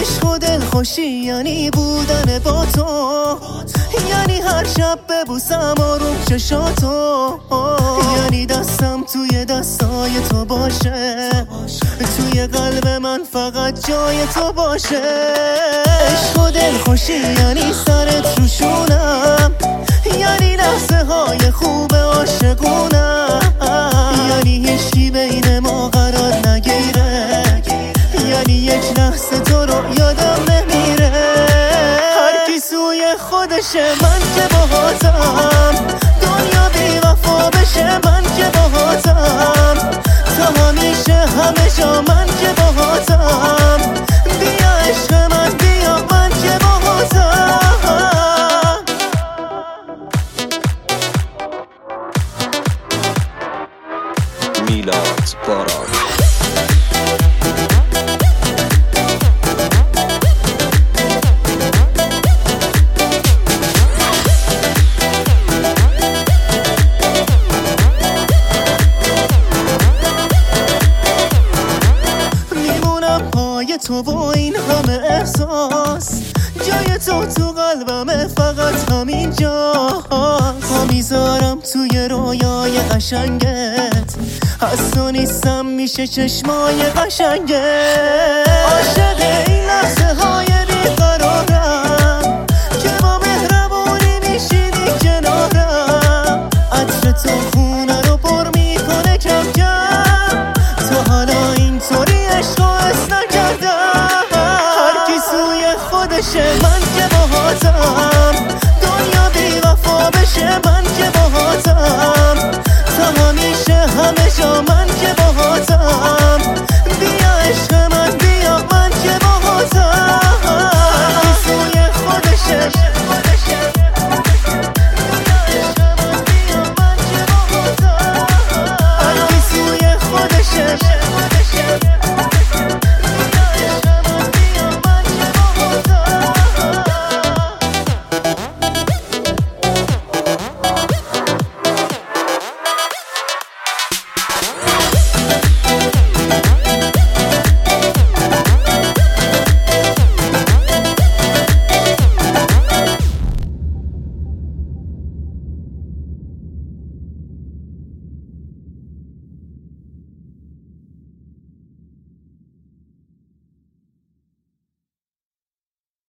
عشق و دلخوشی یعنی بودن با تو، یعنی هر شب ببوسم آروم چشاتو، یعنی دستم توی دستای تو باشه، توی قلب من فقط جای تو باشه. عشق و دلخوشی یعنی سرت روشونم، یعنی لحظه های خوب عاشقونم، یعنی هیچکی بین ما قرار نگیره، یعنی یک لحظه تو رو یادم نمیره. هر کی سوی خودشه، من که باهاتم، دنیا بی وفا بشه، من که باهاتم، تا همیشه همه جا من که باهاتم. بیا عشق من بیا، من که باهاتم. میلاد باران. تو با این همه احساس، جای تو قلبمه، فقط همین جا پا میذارم توی رویای قشنگت، هست و نیستم میشه چشمای قشنگت.